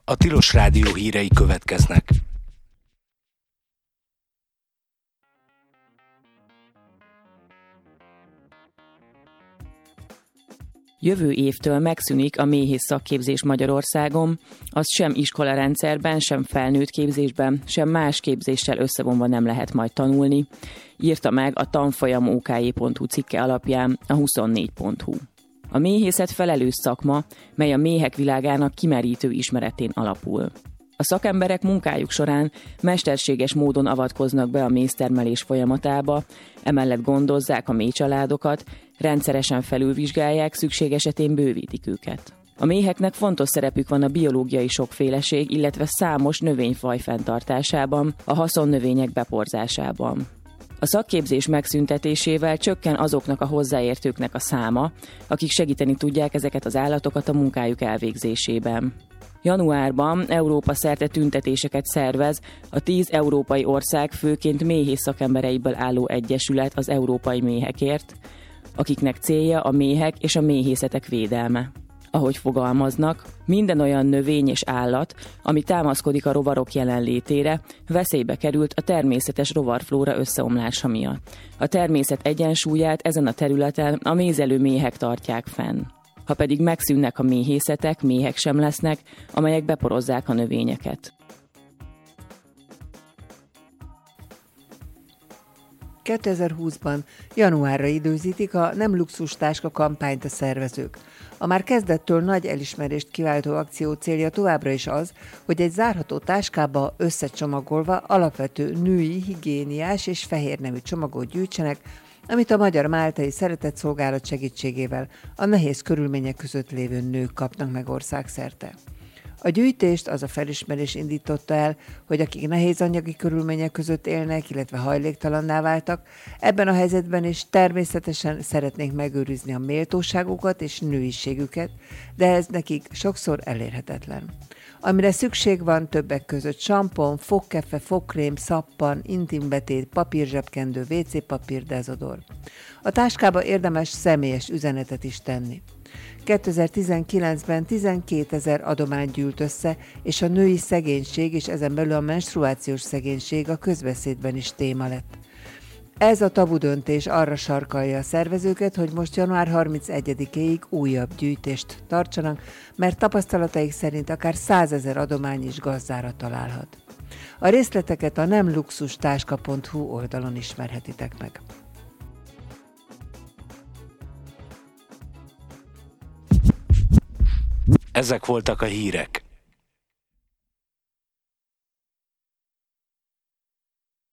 A Tilos Rádió hírei következnek. Jövő évtől megszűnik a méhész szakképzés Magyarországon, azt sem iskolarendszerben, sem felnőtt képzésben, sem más képzéssel összevonva nem lehet majd tanulni, írta meg a tanfolyam OK.hu cikke alapján a 24.hu. A méhészet felelős szakma, mely a méhek világának kimerítő ismeretén alapul. A szakemberek munkájuk során mesterséges módon avatkoznak be a méztermelés folyamatába, emellett gondozzák a méhcsaládokat, rendszeresen felülvizsgálják, szükség esetén bővítik őket. A méheknek fontos szerepük van a biológiai sokféleség, illetve számos növényfaj fenntartásában, a haszonnövények beporzásában. A szakképzés megszüntetésével csökken azoknak a hozzáértőknek a száma, akik segíteni tudják ezeket az állatokat a munkájuk elvégzésében. Januárban Európa szerte tüntetéseket szervez a 10 európai ország főként méhész szakembereiből álló egyesület az európai méhekért, akiknek célja a méhek és a méhészetek védelme. Ahogy fogalmaznak, minden olyan növény és állat, ami támaszkodik a rovarok jelenlétére, veszélybe került a természetes rovarflóra összeomlása miatt. A természet egyensúlyát ezen a területen a mézelő méhek tartják fenn. Ha pedig megszűnnek a méhészetek, méhek sem lesznek, amelyek beporozzák a növényeket. 2020-ban januárra időzítik a Nem luxus táska kampányt a szervezők. A már kezdettől nagy elismerést kiváltó akció célja továbbra is az, hogy egy zárható táskába összecsomagolva alapvető női, higiéniás és fehérnemű csomagot gyűjtsenek, amit a Magyar Máltai Szeretetszolgálat segítségével a nehéz körülmények között lévő nők kapnak meg országszerte. A gyűjtést az a felismerés indította el, hogy akik nehéz anyagi körülmények között élnek, illetve hajléktalanná váltak, ebben a helyzetben is természetesen szeretnénk megőrizni a méltóságukat és nőiségüket, de ez nekik sokszor elérhetetlen. Amire szükség van többek között sampon, fogkefe, fogkrém, szappan, intimbetét, papírzsebkendő, WC-papír, dezodor. A táskába érdemes személyes üzenetet is tenni. 2019-ben 12 000 adomány gyűlt össze, és a női szegénység és ezen belül a menstruációs szegénység a közbeszédben is téma lett. Ez a tabu döntés arra sarkalja a szervezőket, hogy most január 31-éig újabb gyűjtést tartsanak, mert tapasztalataik szerint akár 100 000 adomány is gazdára találhat. A részleteket a nemluxustáska.hu oldalon ismerhetitek meg. Ezek voltak a hírek.